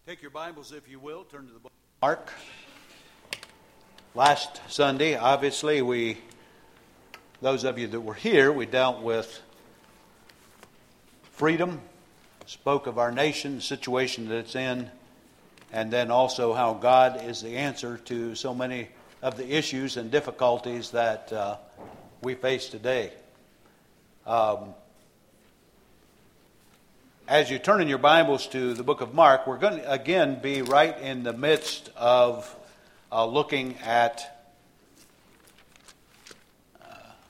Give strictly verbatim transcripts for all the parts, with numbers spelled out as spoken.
Take your Bibles, if you will, turn to the book of Mark. Last Sunday, obviously, we, those of you that were here, we dealt with freedom, spoke of our nation, the situation that it's in, and then also how God is the answer to so many of the issues and difficulties that uh, we face today. Um, As you turn in your Bibles to the book of Mark, we're going to again be right in the midst of uh, looking at uh,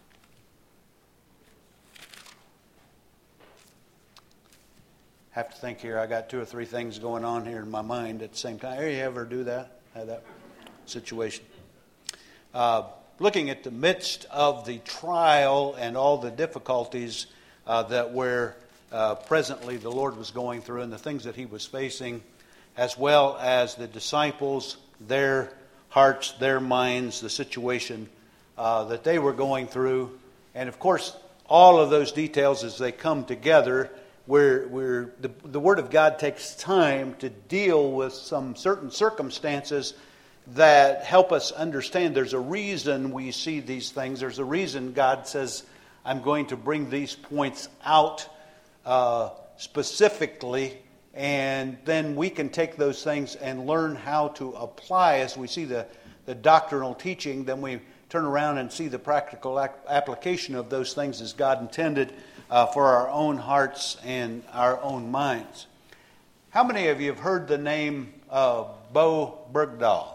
have to think here. I got two or three things going on here in my mind at the same time. You ever do that? Have that situation? Uh, looking at the midst of the trial and all the difficulties uh, that we're Uh, presently the Lord was going through and the things that he was facing, as well as the disciples, their hearts, their minds, the situation uh, that they were going through. And of course, all of those details as they come together, where, where the, the Word of God takes time to deal with some certain circumstances that help us understand there's a reason we see these things. There's a reason God says, I'm going to bring these points out Uh, specifically, and then we can take those things and learn how to apply as we see the, the doctrinal teaching. Then we turn around and see the practical ap- application of those things as God intended uh, for our own hearts and our own minds. How many of you have heard the name of Bo Bergdahl?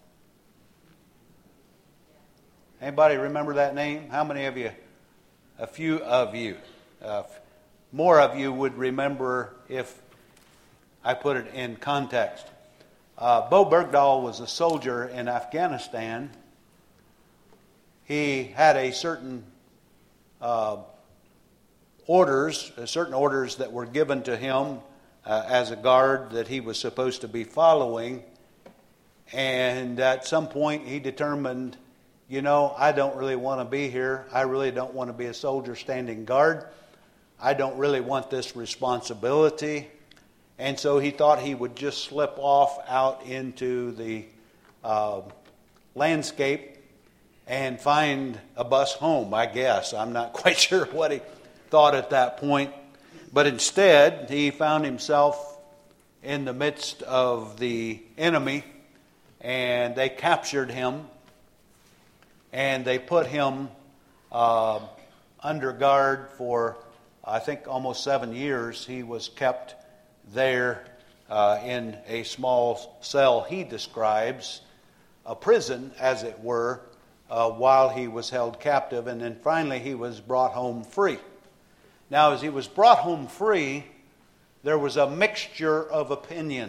Anybody remember that name? How many of you? A few of you. Uh, More of you would remember if I put it in context. Uh, Bo Bergdahl was a soldier in Afghanistan. He had a certain uh, orders, certain orders that were given to him uh, as a guard that he was supposed to be following. And at some point he determined, you know, I don't really want to be here. I really don't want to be a soldier standing guard. I don't really want this responsibility. And so he thought he would just slip off out into the uh, landscape and find a bus home, I guess. I'm not quite sure what he thought at that point. But instead, he found himself in the midst of the enemy, and they captured him, and they put him uh, under guard for I think almost seven years. He was kept there uh, in a small cell he describes, a prison as it were, uh, while he was held captive. And then finally he was brought home free. Now as he was brought home free, there was a mixture of opinion.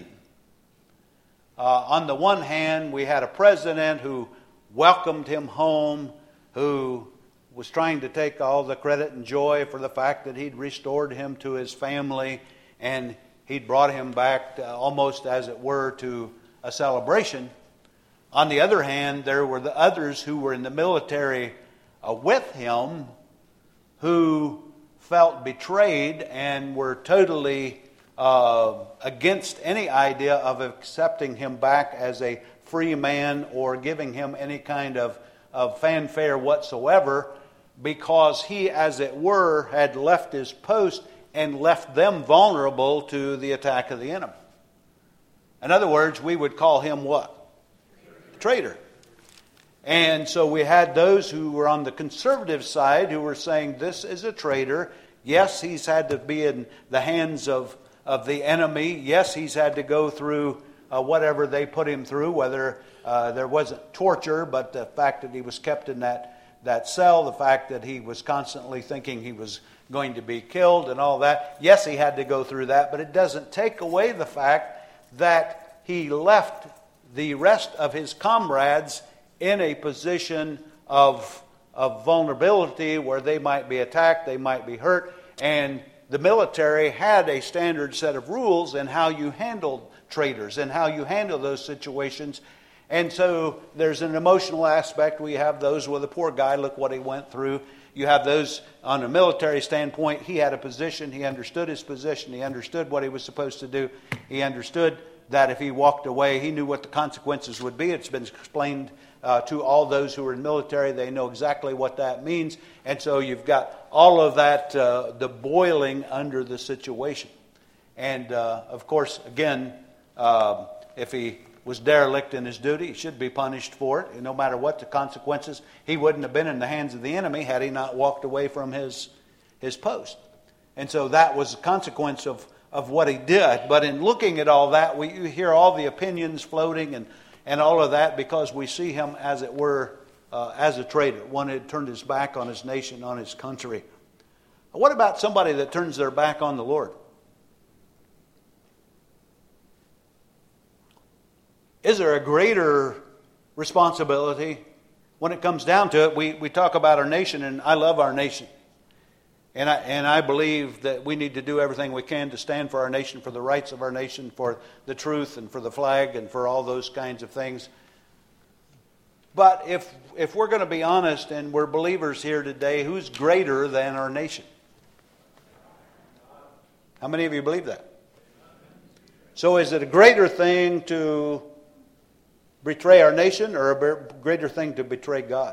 Uh, on the one hand, we had a president who welcomed him home, who was trying to take all the credit and joy for the fact that he'd restored him to his family and he'd brought him back to, almost as it were to a celebration. On the other hand, there were the others who were in the military uh, with him who felt betrayed and were totally uh, against any idea of accepting him back as a free man or giving him any kind of, of fanfare whatsoever, because he, as it were, had left his post and left them vulnerable to the attack of the enemy. In other words, we would call him what? Traitor. And so we had those who were on the conservative side who were saying this is a traitor. Yes, he's had to be in the hands of, of the enemy. Yes, he's had to go through uh, whatever they put him through, whether uh, there wasn't torture, but the fact that he was kept in that that cell, the fact that he was constantly thinking he was going to be killed and all that. Yes, he had to go through that, but it doesn't take away the fact that he left the rest of his comrades in a position of, of vulnerability where they might be attacked, they might be hurt, and the military had a standard set of rules in how you handled traitors and how you handle those situations. And so there's an emotional aspect. We have those with a poor guy, look what he went through. You have those on a military standpoint. He had a position. He understood his position. He understood what he was supposed to do. He understood that if he walked away, he knew what the consequences would be. It's been explained uh, to all those who are in the military. They know exactly what that means. And so you've got all of that, uh, the boiling under the situation. And, uh, of course, again, uh, if he was derelict in his duty, he should be punished for it. And no matter what the consequences, he wouldn't have been in the hands of the enemy had he not walked away from his, his post. And so that was the consequence of of what he did. But in looking at all that, we hear all the opinions floating and, and all of that because we see him, as it were, uh, as a traitor, one who had turned his back on his nation, on his country. What about somebody that turns their back on the Lord? Is there a greater responsibility? When it comes down to it, we, we talk about our nation, and I love our nation. And I, and I believe that we need to do everything we can to stand for our nation, for the rights of our nation, for the truth and for the flag and for all those kinds of things. But if if we're going to be honest and we're believers here today, who's greater than our nation? How many of you believe that? So is it a greater thing to betray our nation or a greater thing to betray God?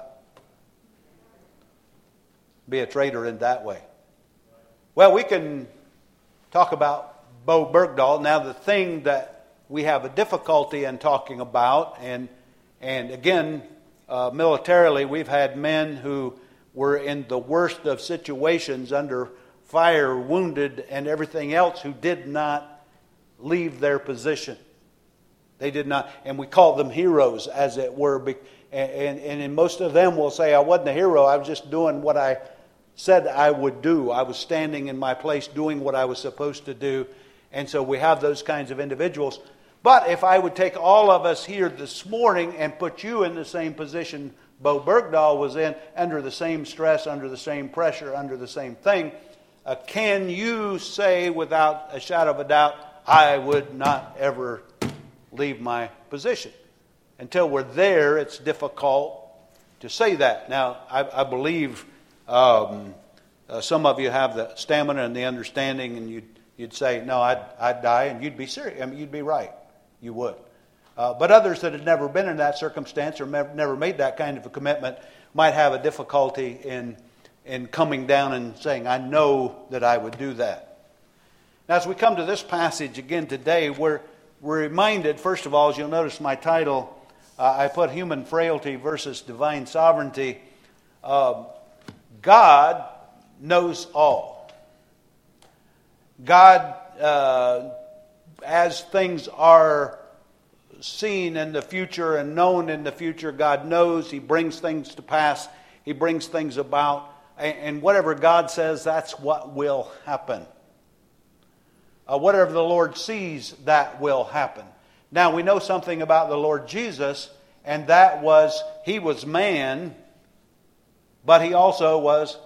Be a traitor in that way. Well, we can talk about Bo Bergdahl. Now, the thing that we have a difficulty in talking about, and and again, uh, militarily, we've had men who were in the worst of situations under fire, wounded, and everything else, who did not leave their position. They did not, and we call them heroes, as it were. And, and, and in most of them will say, I wasn't a hero, I was just doing what I said I would do. I was standing in my place doing what I was supposed to do. And so we have those kinds of individuals. But if I would take all of us here this morning and put you in the same position Bo Bergdahl was in, under the same stress, under the same pressure, under the same thing, uh, can you say without a shadow of a doubt, I would not ever leave my position? Until we're there, it's difficult to say that. Now, I, I believe Um, uh, some of you have the stamina and the understanding, and you'd, you'd say, no, I'd, I'd die, and you'd be serious. I mean, you'd be right. You would. Uh, but others that had never been in that circumstance or me- never made that kind of a commitment might have a difficulty in, in coming down and saying, I know that I would do that. Now, as we come to this passage again today, we're, we're reminded, first of all, as you'll notice my title, uh, I put human frailty versus divine sovereignty. Uh, God knows all. God, uh, as things are seen in the future and known in the future, God knows. He brings things to pass. He brings things about. And whatever God says, that's what will happen. Uh, whatever the Lord sees, that will happen. Now, we know something about the Lord Jesus, and that was, He was man, but He also was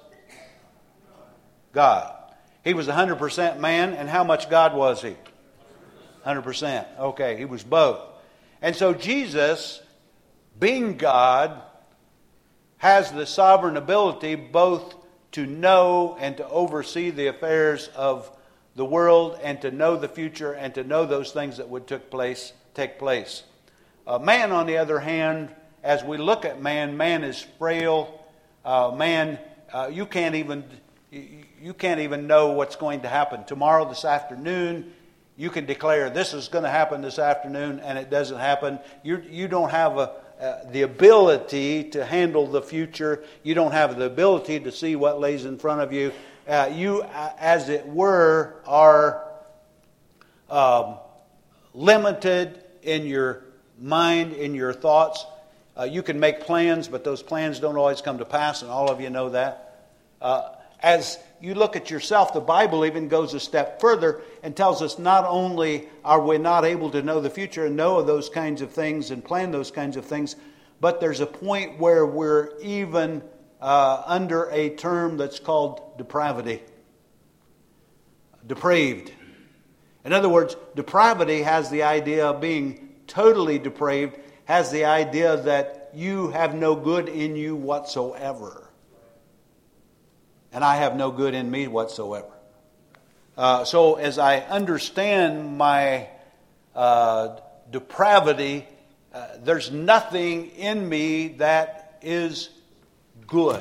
God. He was one hundred percent man, and how much God was He? one hundred percent. Okay, He was both. And so Jesus, being God, has the sovereign ability both to know and to oversee the affairs of the world and to know the future and to know those things that would took place, take place. Uh, man, on the other hand, as we look at man, man is frail. Uh, man, uh, you can't even you, you can't even know what's going to happen tomorrow, this afternoon. You can declare this is going to happen this afternoon, and it doesn't happen. You you don't have a, uh, the ability to handle the future. You don't have the ability to see what lays in front of you. Uh, you, uh, as it were, are um, limited in your mind, in your thoughts. Uh, you can make plans, but those plans don't always come to pass, and all of you know that. Uh, as you look at yourself, the Bible even goes a step further and tells us not only are we not able to know the future and know those kinds of things and plan those kinds of things, but there's a point where we're even uh, under a term that's called depravity. Depraved. In other words, depravity has the idea of being totally depraved, has the idea that you have no good in you whatsoever. And I have no good in me whatsoever. Uh, so as I understand my uh, depravity. Uh, there's nothing in me that is good.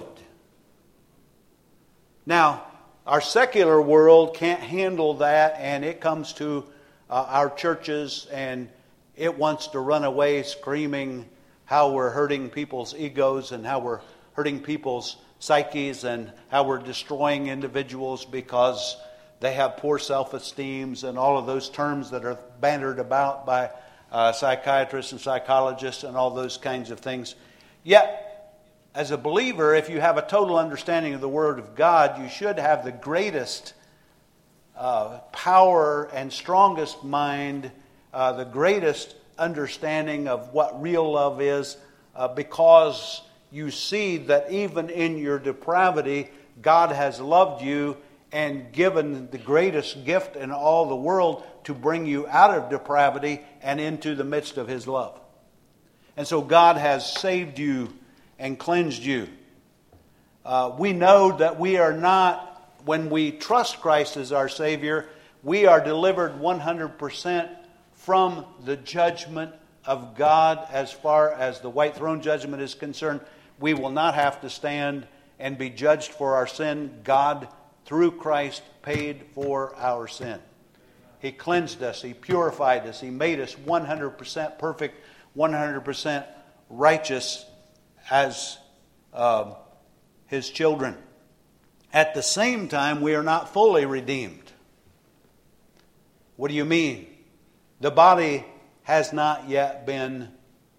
Now, our secular world can't handle that, and it comes to uh, our churches, and it wants to run away screaming how we're hurting people's egos and how we're hurting people's psyches and how we're destroying individuals because they have poor self-esteems and all of those terms that are bandied about by uh, psychiatrists and psychologists and all those kinds of things. Yet, as a believer, if you have a total understanding of the Word of God, you should have the greatest uh, power and strongest mind, uh, the greatest understanding of what real love is, uh, because you see that even in your depravity, God has loved you and given the greatest gift in all the world to bring you out of depravity and into the midst of His love. And so God has saved you and cleansed you. Uh, we know that we are not, when we trust Christ as our Savior, we are delivered one hundred percent from the judgment of God as far as the white throne judgment is concerned. We will not have to stand and be judged for our sin. God, through Christ, paid for our sin. He cleansed us. He purified us. He made us one hundred percent perfect, one hundred percent righteous as uh, His children. At the same time, we are not fully redeemed. What do you mean? The body has not yet been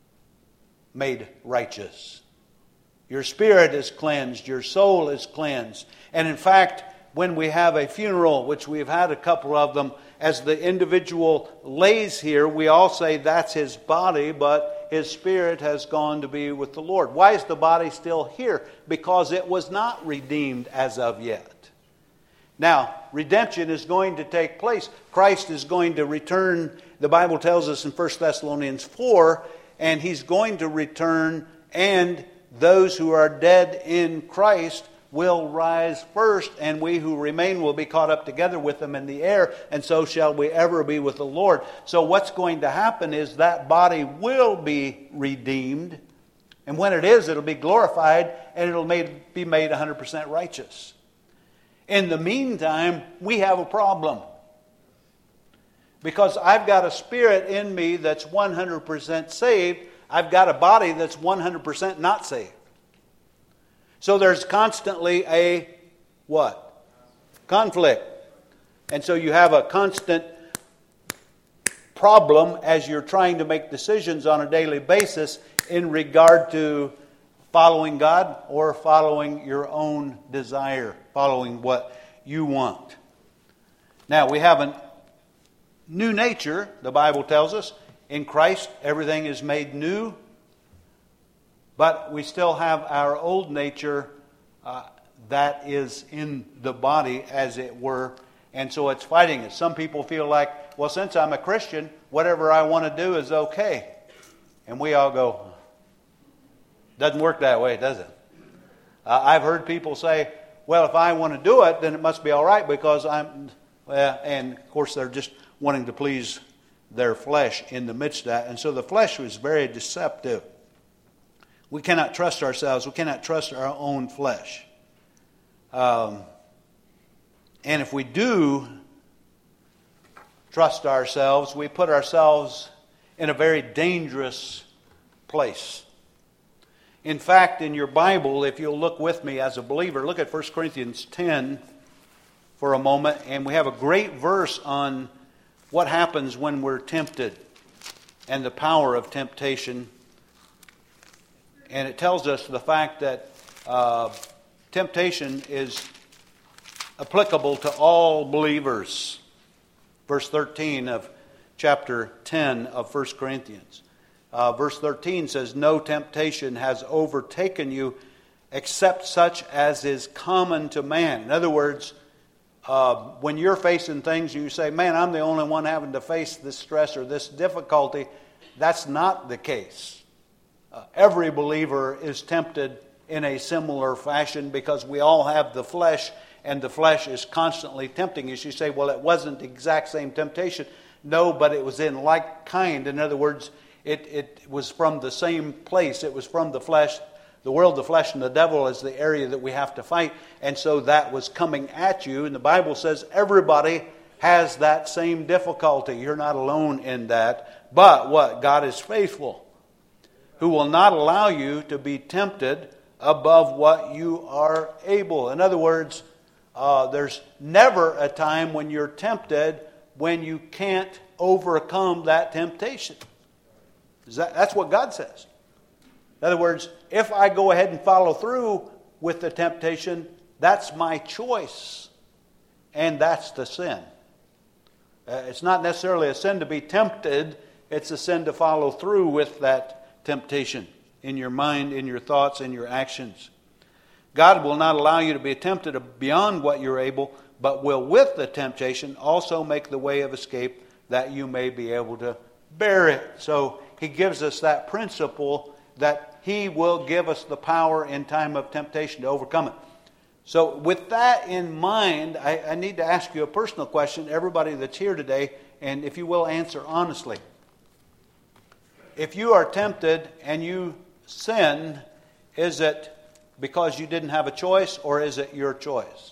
made righteous. Your spirit is cleansed. Your soul is cleansed. And in fact, when we have a funeral, which we've had a couple of them, as the individual lays here, we all say that's his body, but his spirit has gone to be with the Lord. Why is the body still here? Because it was not redeemed as of yet. Now, redemption is going to take place. Christ is going to return, the Bible tells us in First Thessalonians four, and He's going to return, and those who are dead in Christ will rise first, and we who remain will be caught up together with them in the air, and so shall we ever be with the Lord. So what's going to happen is that body will be redeemed, and when it is, it'll be glorified, and it'll made, be made one hundred percent righteous. In the meantime, we have a problem. Because I've got a spirit in me that's one hundred percent saved, I've got a body that's one hundred percent not saved. So there's constantly a what? Conflict. And so you have a constant problem as you're trying to make decisions on a daily basis in regard to following God or following your own desire, following what you want. Now we have a new nature, the Bible tells us. In Christ, everything is made new. But we still have our old nature uh, that is in the body, as it were. And so it's fighting it. Some people feel like, well, since I'm a Christian, whatever I want to do is okay. And we all go, doesn't work that way, does it? Uh, I've heard people say, well, if I want to do it, then it must be all right because I'm... Well, and of course they're just wanting to please their flesh in the midst of that. And so the flesh was very deceptive. We cannot trust ourselves. We cannot trust our own flesh. Um, and if we do trust ourselves, we put ourselves in a very dangerous place. In fact, in your Bible, if you'll look with me as a believer, look at First Corinthians ten for a moment. And we have a great verse on what happens when we're tempted and the power of temptation. And it tells us the fact that uh, temptation is applicable to all believers. Verse thirteen of chapter ten of First Corinthians. Uh, verse thirteen says, no temptation has overtaken you except such as is common to man. In other words, uh, when you're facing things and you say, man, I'm the only one having to face this stress or this difficulty, that's not the case. Uh, every believer is tempted in a similar fashion because we all have the flesh, and the flesh is constantly tempting us. You say, well, it wasn't the exact same temptation. No, but it was in like kind. In other words, it, it was from the same place. It was from the flesh. The world, the flesh, and the devil is the area that we have to fight. And so that was coming at you. And the Bible says everybody has that same difficulty. You're not alone in that. But what? God is faithful, who will not allow you to be tempted above what you are able. In other words, uh, there's never a time when you're tempted when you can't overcome that temptation. Is that, that's what God says. In other words, if I go ahead and follow through with the temptation, that's my choice. And that's the sin. Uh, it's not necessarily a sin to be tempted. It's a sin to follow through with that temptation in your mind, in your thoughts, in your actions. God will not allow you to be tempted beyond what you're able, but will with the temptation also make the way of escape that you may be able to bear it. So He gives us that principle that He will give us the power in time of temptation to overcome it. So with that in mind, I, I need to ask you a personal question, everybody that's here today, and if you will answer honestly. If you are tempted and you sin, is it because you didn't have a choice, or is it your choice?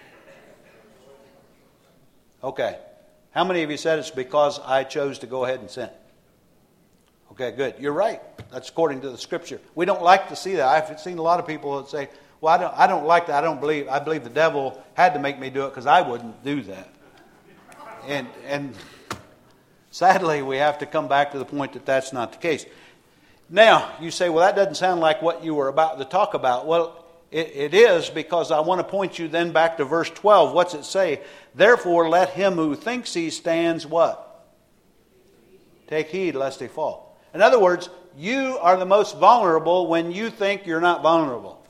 Okay. How many of you said it's because I chose to go ahead and sin? Okay, good. You're right. That's according to the Scripture. We don't like to see that. I've seen a lot of people that say, well, I don't, I don't like that. I don't believe. I believe the devil had to make me do it because I wouldn't do that. And and sadly, we have to come back to the point that that's not the case. Now, you say, well, that doesn't sound like what you were about to talk about. Well, it, it is, because I want to point you then back to verse twelve. What's it say? Therefore, let him who thinks he stands, what? Take heed lest he fall. In other words, you are the most vulnerable when you think you're not vulnerable.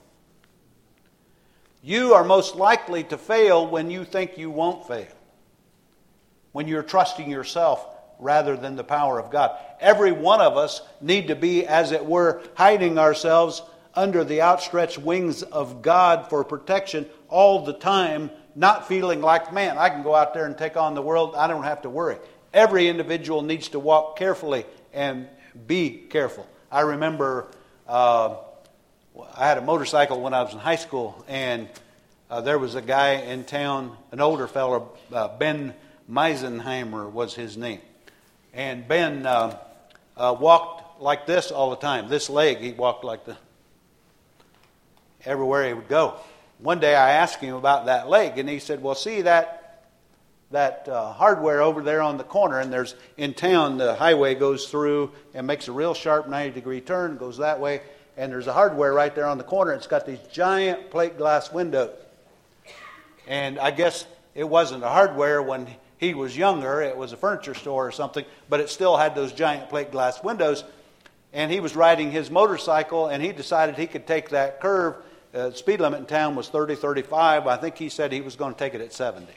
You are most likely to fail when you think you won't fail. When you're trusting yourself rather than the power of God. Every one of us need to be, as it were, hiding ourselves under the outstretched wings of God for protection all the time, not feeling like, man, I can go out there and take on the world. I don't have to worry. Every individual needs to walk carefully and be careful. I remember uh, I had a motorcycle when I was in high school, and uh, there was a guy in town, an older fellow, uh, Ben Meisenheimer was his name. And Ben uh, uh, walked like this all the time. This leg, he walked like the everywhere he would go. One day I asked him about that leg, and he said, well, see that that uh, hardware over there on the corner, and there's in town the highway goes through and makes a real sharp ninety degree turn, goes that way, and there's a hardware right there on the corner. It's got these giant plate glass windows. And I guess it wasn't a hardware when he was younger. It was a furniture store or something, but it still had those giant plate glass windows. And he was riding his motorcycle, and he decided he could take that curve. Uh, the speed limit in town was thirty, thirty-five. I think he said he was going to take it at seventy.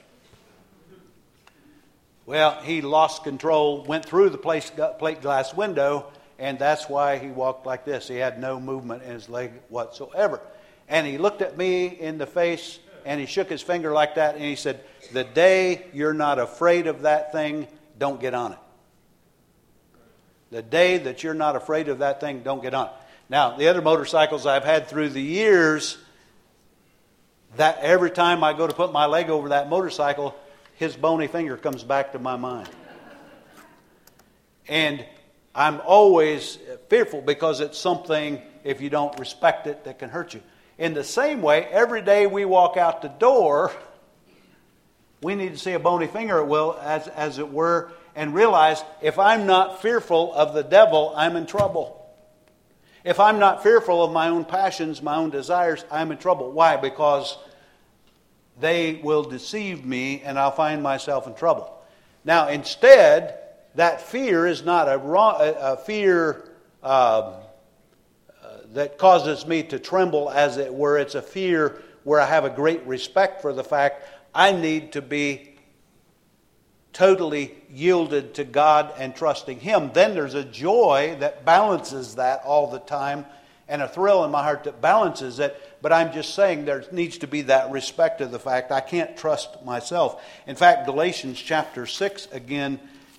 Well, he lost control, went through the plate glass window, and that's why he walked like this. He had no movement in his leg whatsoever. And he looked at me in the face, and he shook his finger like that, and he said, the day you're not afraid of that thing, don't get on it. The day that you're not afraid of that thing, don't get on it. Now, the other motorcycles I've had through the years, that every time I go to put my leg over that motorcycle, his bony finger comes back to my mind. And I'm always fearful because it's something, if you don't respect it, that can hurt you. In the same way, every day we walk out the door, we need to see a bony finger, will, as, as it were, and realize if I'm not fearful of the devil, I'm in trouble. If I'm not fearful of my own passions, my own desires, I'm in trouble. Why? Because they will deceive me and I'll find myself in trouble. Now, instead, that fear is not a, wrong, a, a fear uh, uh, that causes me to tremble, as it were. It's a fear where I have a great respect for the fact I need to be totally yielded to God and trusting Him. Then there's a joy that balances that all the time, and a thrill in my heart that balances it. But I'm just saying there needs to be that respect of the fact I can't trust myself. In fact, Galatians chapter six, again, uh,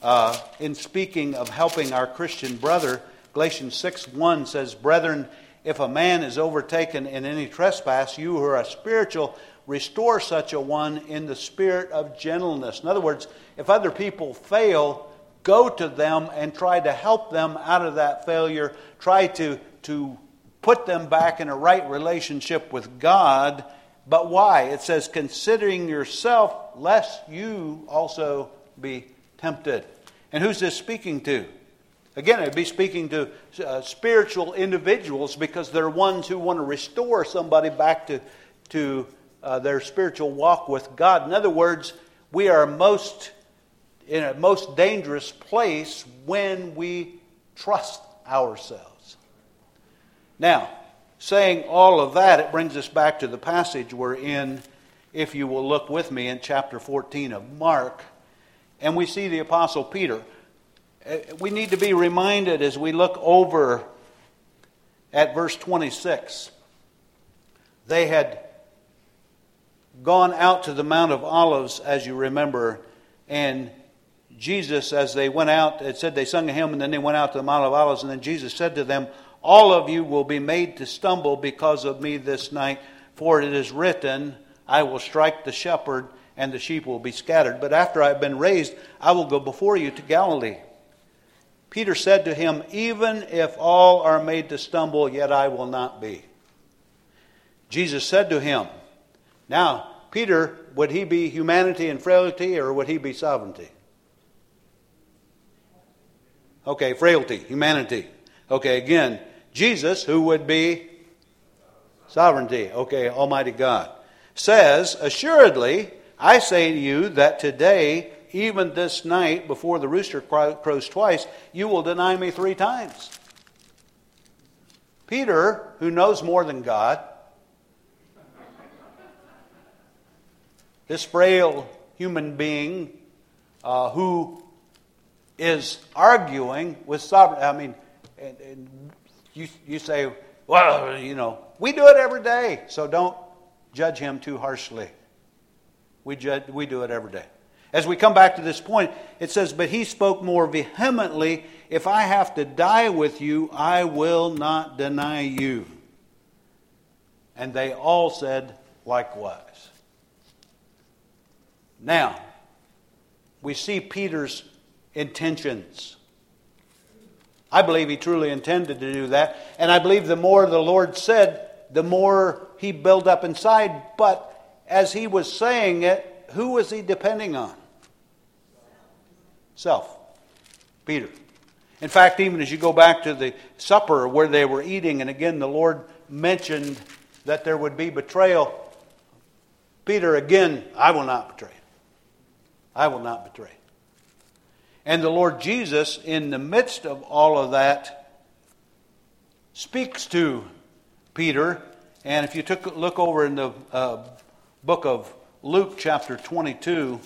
uh, in speaking of helping our Christian brother, Galatians six one says, "Brethren, if a man is overtaken in any trespass, you who are spiritual, restore such a one in the spirit of gentleness." In other words, if other people fail, go to them and try to help them out of that failure. Try to, to put them back in a right relationship with God. But why? It says, "Considering yourself, lest you also be tempted." And who's this speaking to? Again, it'd be speaking to uh, spiritual individuals, because they're ones who want to restore somebody back to, to uh, their spiritual walk with God. In other words, we are most in a most dangerous place when we trust ourselves. Now, saying all of that, it brings us back to the passage we're in, if you will look with me, in chapter fourteen of Mark. And we see the Apostle Peter. We need to be reminded as we look over at verse twenty-six. They had gone out to the Mount of Olives, as you remember, and Jesus, as they went out, it said they sung a hymn, and then they went out to the Mount of Olives, and then Jesus said to them, "All of you will be made to stumble because of me this night, for it is written, I will strike the shepherd, and the sheep will be scattered. But after I have been raised, I will go before you to Galilee." Peter said to him, "Even if all are made to stumble, yet I will not be." Jesus said to him, now, Peter, would he be humanity and frailty, or would he be sovereignty? Okay, frailty, humanity. Okay, again, Jesus, who would be sovereignty. Okay, Almighty God. Says, "Assuredly, I say to you that today, even this night, before the rooster crows twice, you will deny me three times." Peter, who knows more than God, this frail human being uh, who is arguing with sovereignty. I mean, and, and you, you say, well, you know, we do it every day, so don't judge him too harshly. We judge, we do it every day. As we come back to this point, it says, "But he spoke more vehemently, if I have to die with you, I will not deny you." And they all said likewise. Now, we see Peter's intentions. I believe he truly intended to do that. And I believe the more the Lord said, the more he built up inside. But as he was saying it, who was he depending on? Self. Peter. In fact, even as you go back to the supper where they were eating, and again the Lord mentioned that there would be betrayal. Peter again, "I will not betray. I will not betray." And the Lord Jesus, in the midst of all of that, speaks to Peter. And if you took a look over in the uh, book of Luke chapter twenty-two,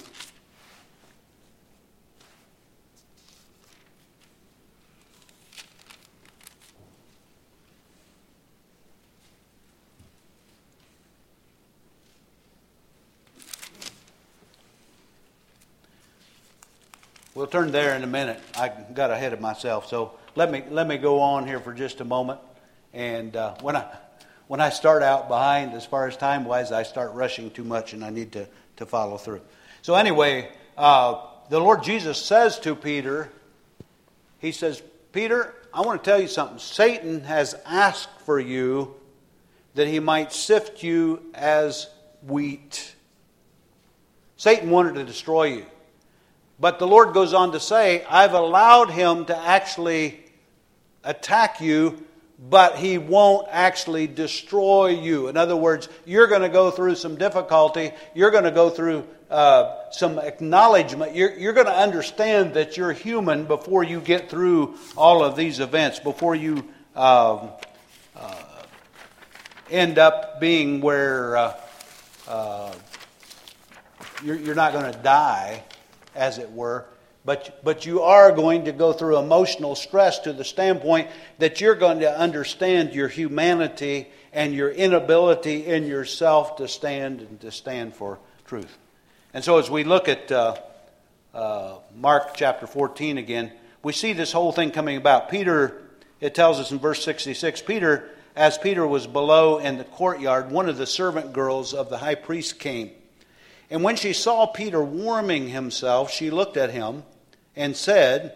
we'll turn there in a minute. I got ahead of myself, so let me let me go on here for just a moment. And uh, when I when I start out behind, as far as time wise, I start rushing too much, and I need to to follow through. So anyway, uh, the Lord Jesus says to Peter, he says, "Peter, I want to tell you something. Satan has asked for you that he might sift you as wheat." Satan wanted to destroy you. But the Lord goes on to say, "I've allowed him to actually attack you, but he won't actually destroy you." In other words, you're going to go through some difficulty. You're going to go through uh, some acknowledgement. You're, you're going to understand that you're human before you get through all of these events, before you uh, uh, end up being where uh, uh, you're, you're not going to die, as it were, but but you are going to go through emotional stress to the standpoint that you're going to understand your humanity and your inability in yourself to stand and to stand for truth. And so as we look at uh, uh, Mark chapter fourteen again, we see this whole thing coming about. Peter, it tells us in verse sixty-six, Peter, as Peter was below in the courtyard, one of the servant girls of the high priest came. And when she saw Peter warming himself, she looked at him and said,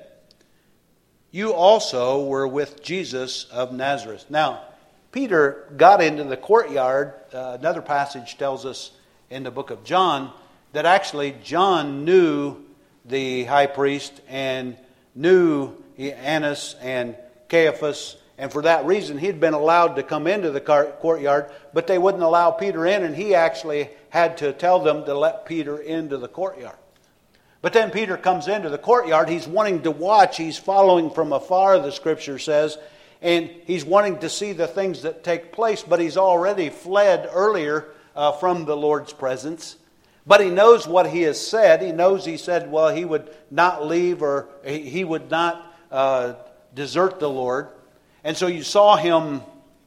"You also were with Jesus of Nazareth." Now, Peter got into the courtyard. Uh, another passage tells us in the book of John that actually John knew the high priest and knew Annas and Caiaphas, and for that reason he'd been allowed to come into the courtyard, but they wouldn't allow Peter in, and he actually had to tell them to let Peter into the courtyard. But then Peter comes into the courtyard. He's wanting to watch. He's following from afar, the scripture says, and he's wanting to see the things that take place, but he's already fled earlier uh, from the Lord's presence. But he knows what he has said. He knows he said, well, he would not leave, or he would not uh, desert the Lord. And so you saw him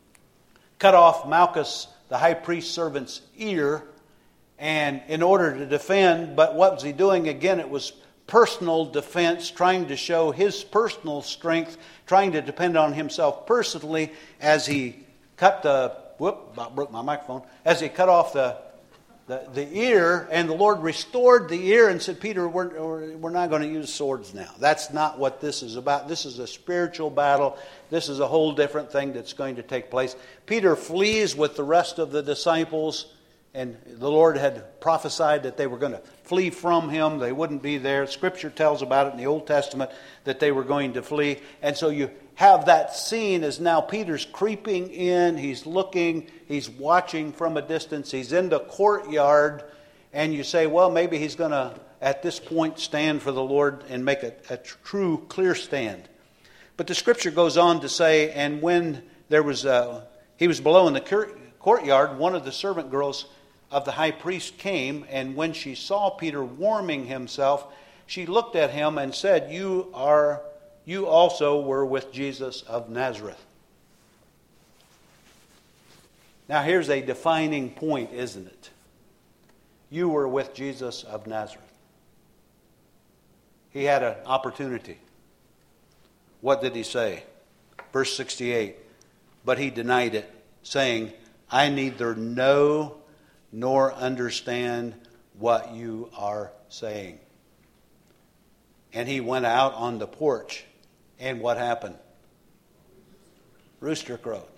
cut off Malchus, the high priest's servant's ear, and in order to defend, but what was he doing? Again, it was personal defense, trying to show his personal strength, trying to depend on himself personally as he cut the, whoop, about broke my microphone, as he cut off the The, the ear, and the Lord restored the ear and said, Peter, we're, we're not going to use swords now. That's not what this is about. This is a spiritual battle. This is a whole different thing that's going to take place. Peter flees with the rest of the disciples, and the Lord had prophesied that they were going to flee from him. They wouldn't be there. Scripture tells about it in the Old Testament that they were going to flee. And so you have that scene as now Peter's creeping in, he's looking, he's watching from a distance, he's in the courtyard, and you say, well, maybe he's going to, at this point, stand for the Lord and make a, a true, clear stand. But the scripture goes on to say, and when there was, a, he was below in the courtyard, one of the servant girls of the high priest came, and when she saw Peter warming himself, she looked at him and said, You are You also were with Jesus of Nazareth. Now here's a defining point, isn't it? You were with Jesus of Nazareth. He had an opportunity. What did he say? Verse sixty-eight. But he denied it, saying, I neither know nor understand what you are saying. And he went out on the porch. And what happened? Rooster crowed.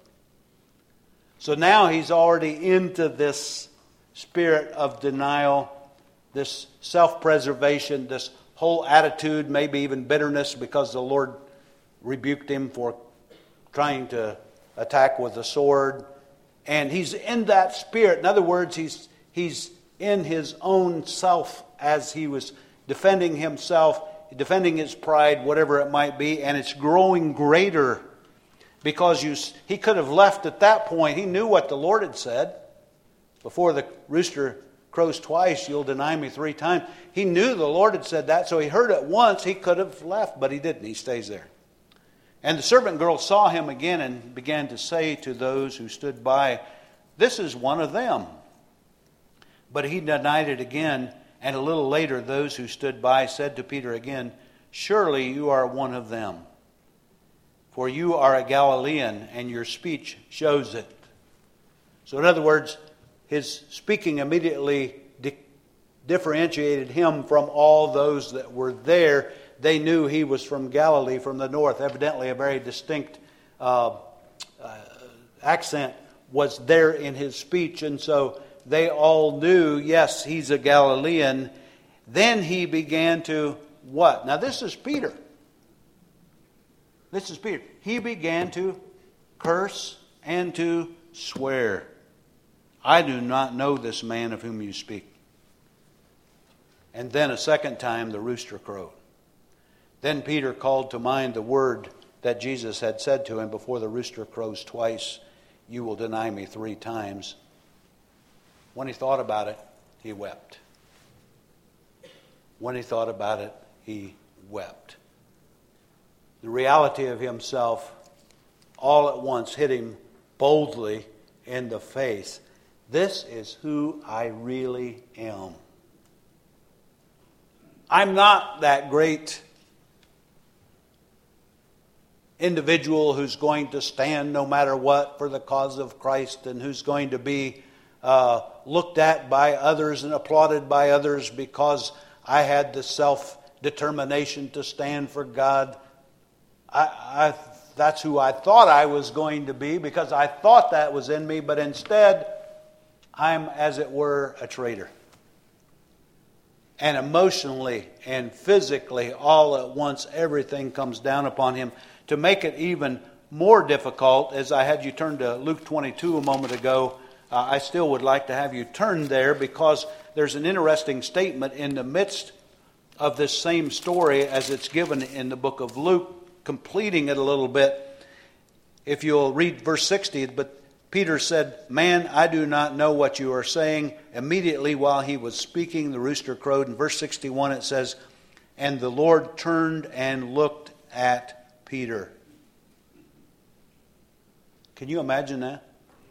So now he's already into this spirit of denial, this self-preservation, this whole attitude, maybe even bitterness because the Lord rebuked him for trying to attack with a sword. And he's in that spirit. In other words, he's he's in his own self as he was defending himself, defending his pride, whatever it might be, and it's growing greater because you, he could have left at that point. He knew what the Lord had said. Before the rooster crows twice, you'll deny me three times. He knew the Lord had said that, so he heard it once. He could have left, but he didn't. He stays there. And the servant girl saw him again and began to say to those who stood by, This is one of them. But he denied it again. And a little later, those who stood by said to Peter again, Surely you are one of them, for you are a Galilean, and your speech shows it. So in other words, his speaking immediately di- differentiated him from all those that were there. They knew he was from Galilee, from the north. Evidently a very distinct uh, uh, accent was there in his speech, and so they all knew, yes, he's a Galilean. Then he began to what? Now this is Peter. This is Peter. He began to curse and to swear. I do not know this man of whom you speak. And then a second time the rooster crowed. Then Peter called to mind the word that Jesus had said to him, Before the rooster crows twice, you will deny me three times. When he thought about it, he wept. When he thought about it, he wept. The reality of himself all at once hit him boldly in the face. This is who I really am. I'm not that great individual who's going to stand no matter what for the cause of Christ and who's going to be uh, looked at by others and applauded by others because I had the self-determination to stand for God. I, I, that's who I thought I was going to be because I thought that was in me, but instead I'm, as it were, a traitor. And emotionally and physically, all at once, everything comes down upon him. To make it even more difficult, as I had you turn to Luke twenty-two a moment ago, uh, I still would like to have you turn there because there's an interesting statement in the midst of this same story as it's given in the book of Luke, completing it a little bit. If you'll read verse sixty, but Peter said, "Man, I do not know what you are saying." Immediately while he was speaking, the rooster crowed. In verse sixty-one it says, "And the Lord turned and looked at Peter." Can you imagine that?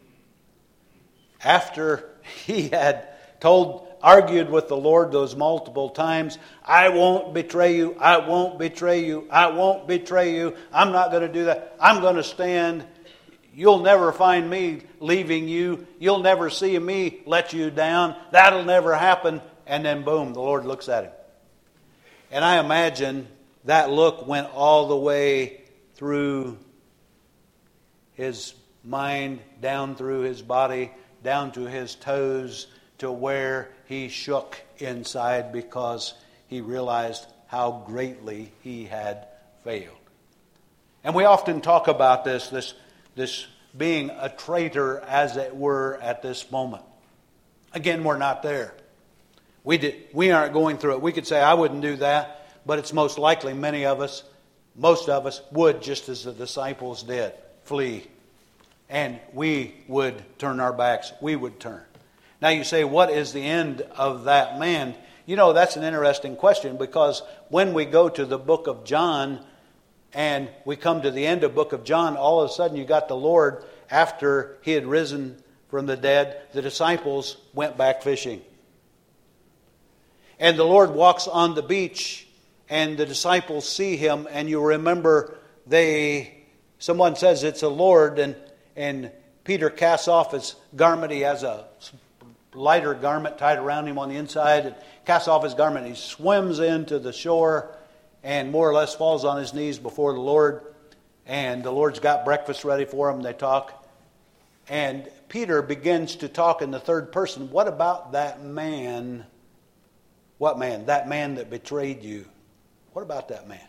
After he had told, argued with the Lord those multiple times, "I won't betray you, I won't betray you, I won't betray you, I'm not going to do that, I'm going to stand. You'll never find me leaving you, you'll never see me let you down, that'll never happen." And then boom, the Lord looks at him. And I imagine that look went all the way through his mind, down through his body, down to his toes, to where he shook inside because he realized how greatly he had failed. And we often talk about this, this, this being a traitor, as it were, at this moment. Again, we're not there. We did, we aren't going through it. We could say, "I wouldn't do that." But it's most likely many of us, most of us, would, just as the disciples did, flee. And we would turn our backs. We would turn. Now you say, what is the end of that man? You know, that's an interesting question, because when we go to the book of John and we come to the end of the book of John, all of a sudden you got the Lord, after he had risen from the dead, the disciples went back fishing. And the Lord walks on the beach, and the disciples see him, and you remember they, someone says it's a Lord, and, and Peter casts off his garment. He has a lighter garment tied around him on the inside, and casts off his garment. He swims into the shore and more or less falls on his knees before the Lord. And the Lord's got breakfast ready for him. They talk. And Peter begins to talk in the third person. What about that man? What man? That man that betrayed you. What about that man?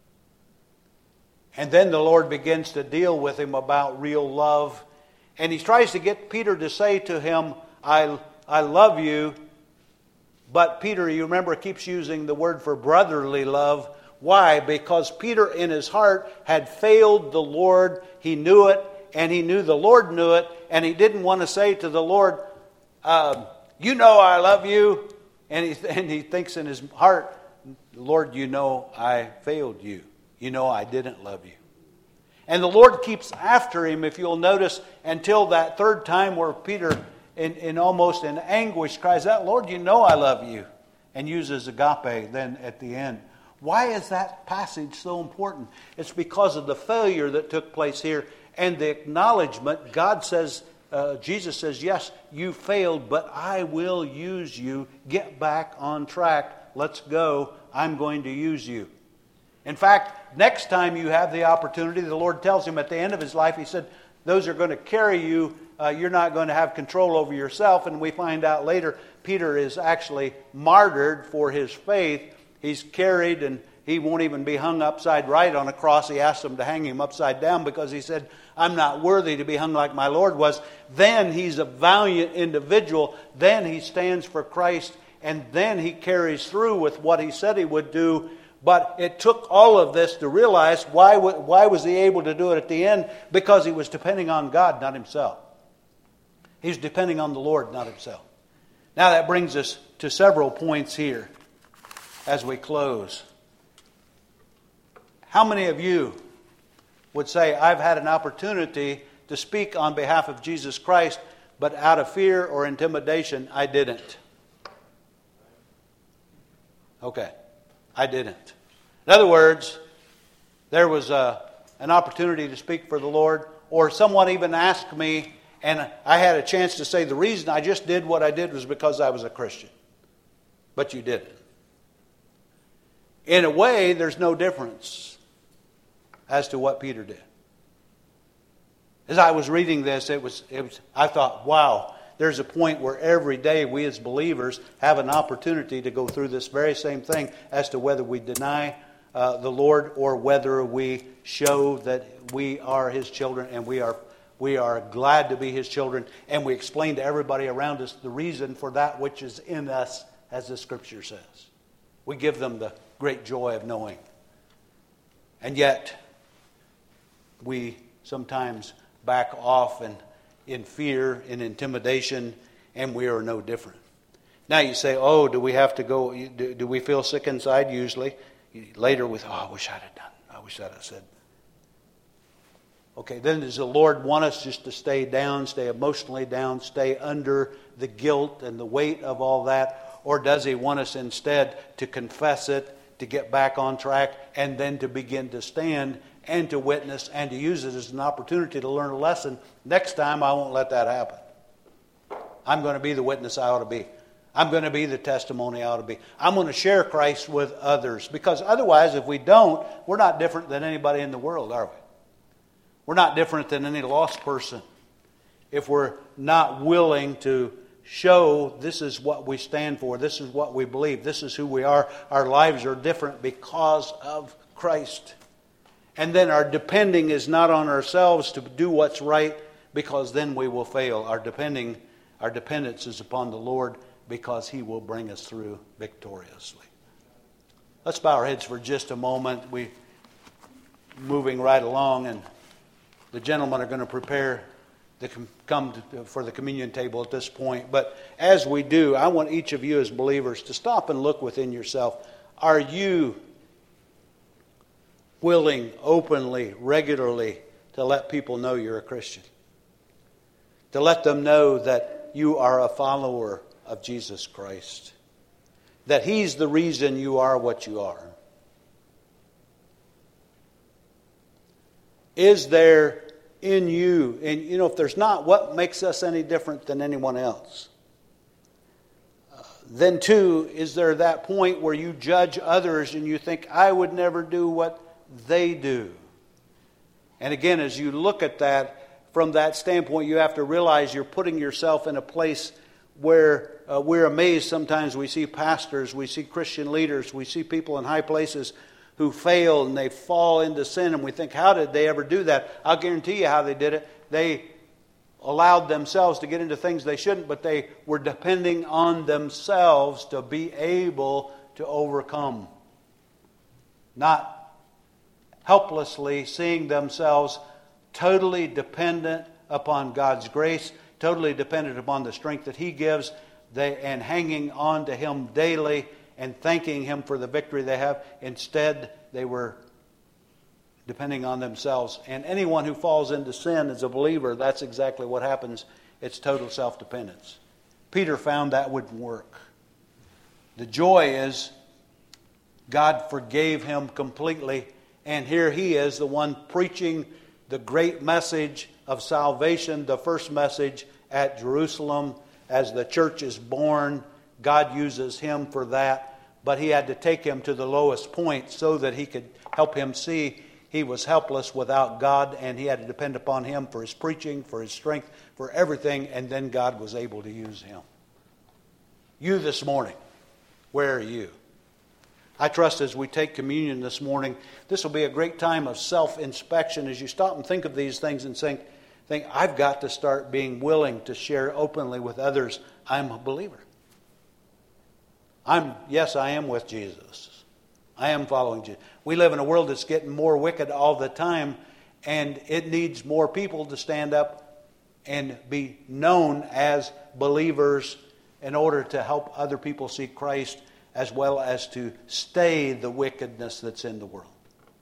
And then the Lord begins to deal with him about real love. And he tries to get Peter to say to him, I, I love you. But Peter, you remember, keeps using the word for brotherly love. Why? Because Peter in his heart had failed the Lord. He knew it, and he knew the Lord knew it. And he didn't want to say to the Lord, uh, you know I love you. And he, and he thinks in his heart, Lord, you know I failed you. You know I didn't love you. And the Lord keeps after him, if you'll notice, until that third time where Peter, in, in almost in anguish, cries out, Lord, you know I love you. And uses agape then at the end. Why is that passage so important? It's because of the failure that took place here and the acknowledgement. God says, uh, Jesus says, yes, you failed, but I will use you. Get back on track. Let's go. I'm going to use you. In fact, next time you have the opportunity, the Lord tells him at the end of his life, he said, those are going to carry you. Uh, you're not going to have control over yourself. And we find out later, Peter is actually martyred for his faith. He's carried, and he won't even be hung upside right on a cross. He asked them to hang him upside down because he said, I'm not worthy to be hung like my Lord was. Then he's a valiant individual. Then he stands for Christ. And then he carries through with what he said he would do. But it took all of this to realize why, why was he able to do it at the end? Because he was depending on God, not himself. He was depending on the Lord, not himself. Now that brings us to several points here as we close. How many of you would say, I've had an opportunity to speak on behalf of Jesus Christ, but out of fear or intimidation, I didn't? Okay. I didn't. In other words, there was a, an opportunity to speak for the Lord, or someone even asked me, and I had a chance to say, the reason I just did what I did was because I was a Christian. But you didn't. In a way, there's no difference as to what Peter did. As I was reading this, it was, it was I thought, wow, there's a point where every day we as believers have an opportunity to go through this very same thing as to whether we deny uh, the Lord or whether we show that we are His children and we are we are glad to be His children, and we explain to everybody around us the reason for that which is in us, as the Scripture says. We give them the great joy of knowing. And yet, we sometimes back off and in fear, in intimidation, and we are no different. Now you say, oh, do we have to go, do, do we feel sick inside? Usually. Later we thought, oh, I wish I'd have done, I wish I'd have said. Okay, then does the Lord want us just to stay down, stay emotionally down, stay under the guilt and the weight of all that? Or does He want us instead to confess it, to get back on track, and then to begin to stand and to witness and to use it as an opportunity to learn a lesson? Next time, I won't let that happen. I'm going to be the witness I ought to be. I'm going to be the testimony I ought to be. I'm going to share Christ with others. Because otherwise, if we don't, we're not different than anybody in the world, are we? We're not different than any lost person. If we're not willing to show this is what we stand for, this is what we believe, this is who we are, our lives are different because of Christ. And then our depending is not on ourselves to do what's right, because then we will fail. Our depending, our dependence is upon the Lord, because He will bring us through victoriously. Let's bow our heads for just a moment. We're moving right along, and the gentlemen are going to prepare to come to, for the communion table at this point. But as we do, I want each of you as believers to stop and look within yourself. Are you willing, openly, regularly to let people know you're a Christian? To let them know that you are a follower of Jesus Christ. That He's the reason you are what you are. Is there in you, and you know, if there's not, what makes us any different than anyone else? Uh, then too, is there that point where you judge others and you think, I would never do what they do? And again, as you look at that, from that standpoint, you have to realize you're putting yourself in a place where uh, we're amazed. Sometimes we see pastors, we see Christian leaders, we see people in high places who fail and they fall into sin, and we think, how did they ever do that? I'll guarantee you how they did it. They allowed themselves to get into things they shouldn't, but they were depending on themselves to be able to overcome. Not helplessly seeing themselves totally dependent upon God's grace, totally dependent upon the strength that He gives, they, and hanging on to Him daily and thanking Him for the victory they have. Instead, they were depending on themselves. And anyone who falls into sin as a believer, that's exactly what happens. It's total self-dependence. Peter found that wouldn't work. The joy is God forgave him completely, and here he is, the one preaching the great message of salvation, the first message at Jerusalem. As the church is born, God uses him for that, but He had to take him to the lowest point so that He could help him see he was helpless without God, and he had to depend upon Him for his preaching, for his strength, for everything, and then God was able to use him. You this morning, where are you? I trust as we take communion this morning, this will be a great time of self-inspection as you stop and think of these things and think, think, I've got to start being willing to share openly with others I'm a believer. I'm, yes, I am with Jesus. I am following Jesus. We live in a world that's getting more wicked all the time, and it needs more people to stand up and be known as believers in order to help other people see Christ, as well as to stay the wickedness that's in the world.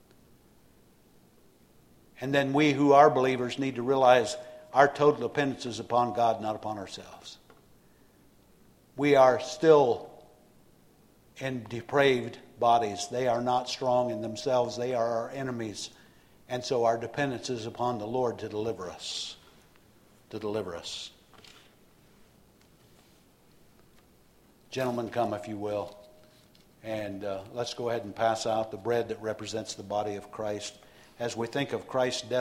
And then we who are believers need to realize our total dependence is upon God, not upon ourselves. We are still in depraved bodies. They are not strong in themselves. They are our enemies. And so our dependence is upon the Lord to deliver us. To deliver us. Gentlemen, come if you will. And uh, let's go ahead and pass out the bread that represents the body of Christ. As we think of Christ's death,